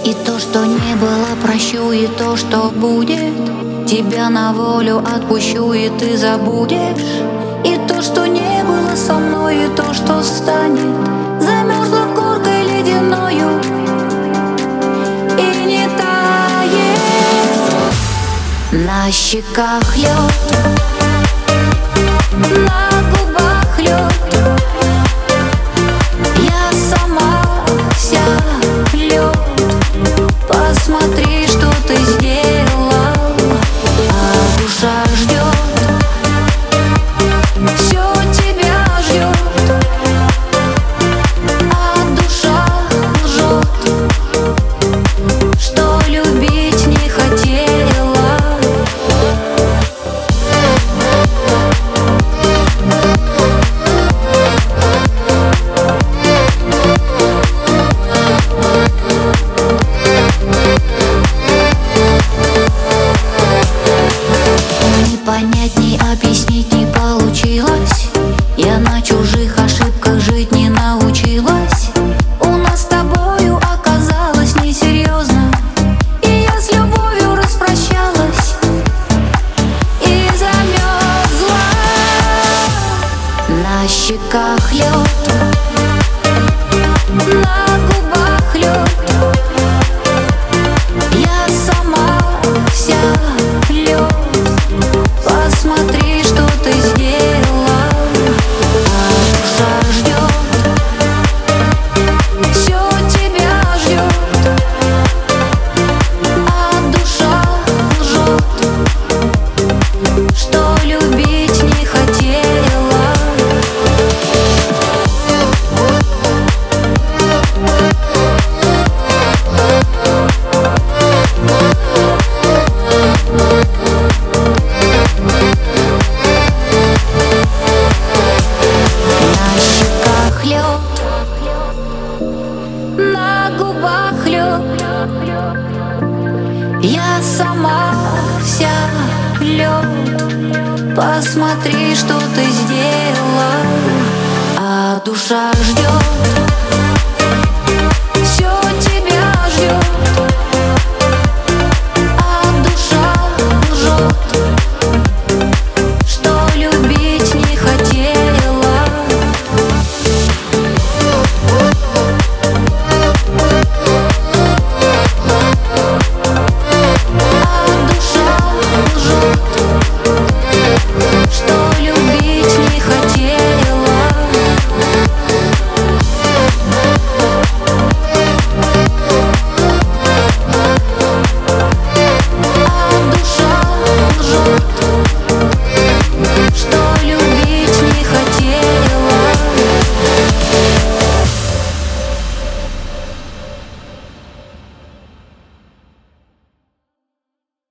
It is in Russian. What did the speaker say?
И то, что не было, прощу, и то, что будет, тебя на волю отпущу, и ты забудешь. И то, что не было со мной, и то, что станет, замерзла коркой ледяною и не тает. На щеках лед, на губах лед, я сама вся лед. Посмотри, что ты сделал, а душа ждет, все тебя ждет, а душа лжет, что любить не хотела. Понять, не объяснить не получилось. Я на чужих ошибках жить не научилась. У нас с тобою оказалось несерьезно, и я с любовью распрощалась и замерзла. На щеках лед, на губах лед, я сама вся лед. Посмотри, что ты сделала, а душа ждет, все тебя ждет, а душа лжет, что любить не хотела. На губах лед, я сама вся лед. Посмотри, что ты сделала, а душа ждет.